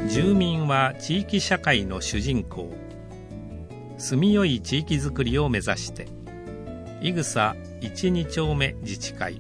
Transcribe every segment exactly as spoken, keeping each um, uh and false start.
住民は地域社会の主人公。住みよい地域づくりを目指して。いぐさいち、に丁目自治会。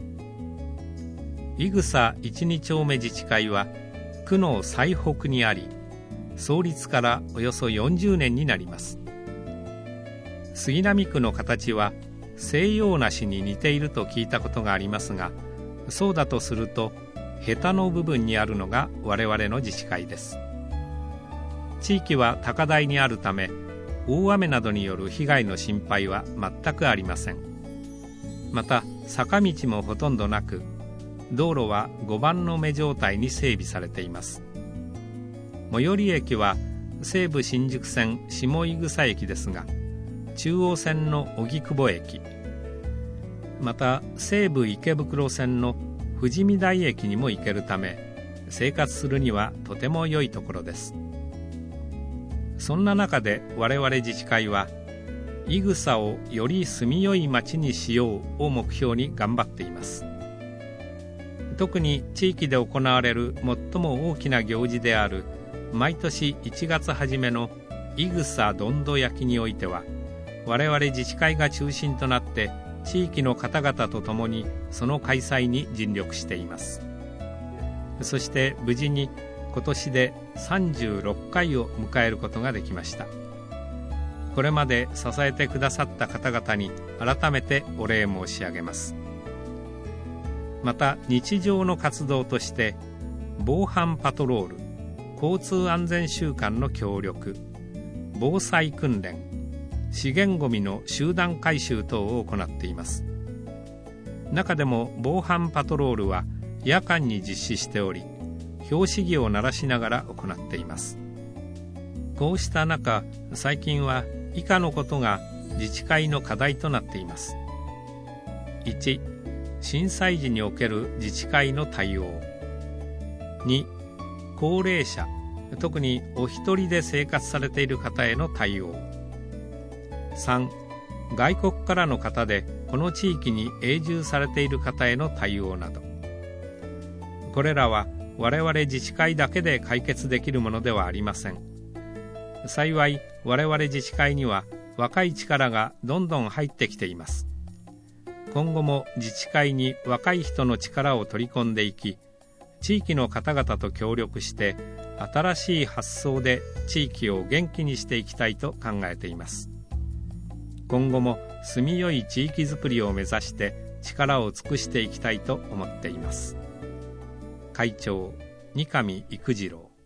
いぐさいち、に丁目自治会は区の最北にあり、創立からおよそよんじゅうねんになります。杉並区の形は西洋梨に似ていると聞いたことがありますが、そうだとするとヘタの部分にあるのが我々の自治会です。地域は高台にあるため、大雨などによる被害の心配は全くありません。また坂道もほとんどなく、道路はごばんの目状態に整備されています。最寄り駅は西武新宿線下井草駅ですが、中央線の荻窪駅、また西武池袋線の富士見台駅にも行けるため、生活するにはとても良いところです。そんな中で我々自治会は、いぐさをより住みよい町にしようを目標に頑張っています。特に地域で行われる最も大きな行事である毎年いちがつ初めのいぐさどんど焼においては、我々自治会が中心となって地域の方々と共にその開催に尽力しています。そして無事に今年でさんじゅうろっかいを迎えることができました。これまで支えてくださった方々に改めてお礼申し上げます。また日常の活動として、防犯パトロール、交通安全週間の協力、防災訓練、資源ごみの集団回収等を行っています。中でも防犯パトロールは夜間に実施しており、標識儀を鳴らしながら行っています。こうした中、最近は以下のことが自治会の課題となっています。いち、震災時における自治会の対応。に、高齢者、特にお一人で生活されている方への対応。さん、外国からの方でこの地域に永住されている方への対応など。これらは我々自治会だけで解決できるものではありません。幸い我々自治会には若い力がどんどん入ってきています。今後も自治会に若い人の力を取り込んでいき、地域の方々と協力して新しい発想で地域を元気にしていきたいと考えています。今後も住みよい地域づくりを目指して力を尽くしていきたいと思っています。会長、二上育次郎。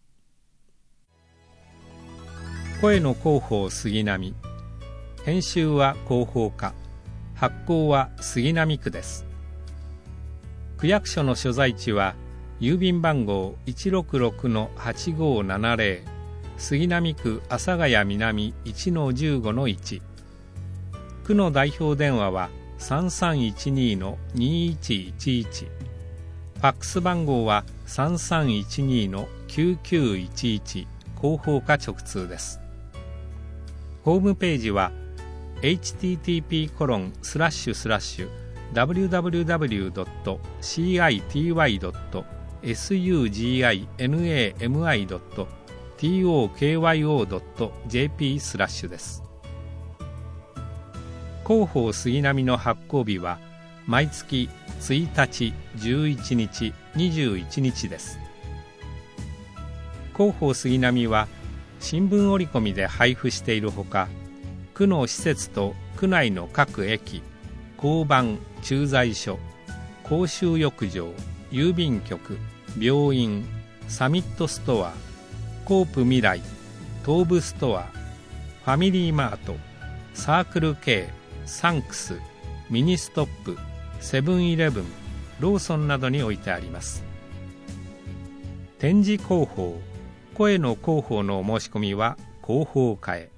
声の広報杉並、編集は広報課、発行は杉並区です。区役所の所在地は郵便番号 いちろくろくのはちごーななぜろ、杉並区阿佐ヶ谷南 いちのじゅうごのいち。区の代表電話は さんさんいちにのにいちいちいち。ファックス番号は さんさんいちにのきゅうきゅういちいち、広報課直通です。ホームページは エイチティーティーピーコロンスラッシュスラッシュダブリューダブリューダブリュードットシーアイティーワイドットエスユージーアイエヌエーエムアイドットティーオーケーワイオードットジェーピー スラッシュです。広報杉並の発行日は毎月ついたち、じゅういちにち、にじゅういちにちです。広報杉並は新聞折り込みで配布しているほか、区の施設と区内の各駅、交番、駐在所、公衆浴場、郵便局、病院、サミットストア、コープ未来、東武ストア、ファミリーマート、サークル K、サンクス、ミニストップ、セブンイレブン、ローソンなどに置いてあります。展示広報、声の広報のお申し込みは広報課へ。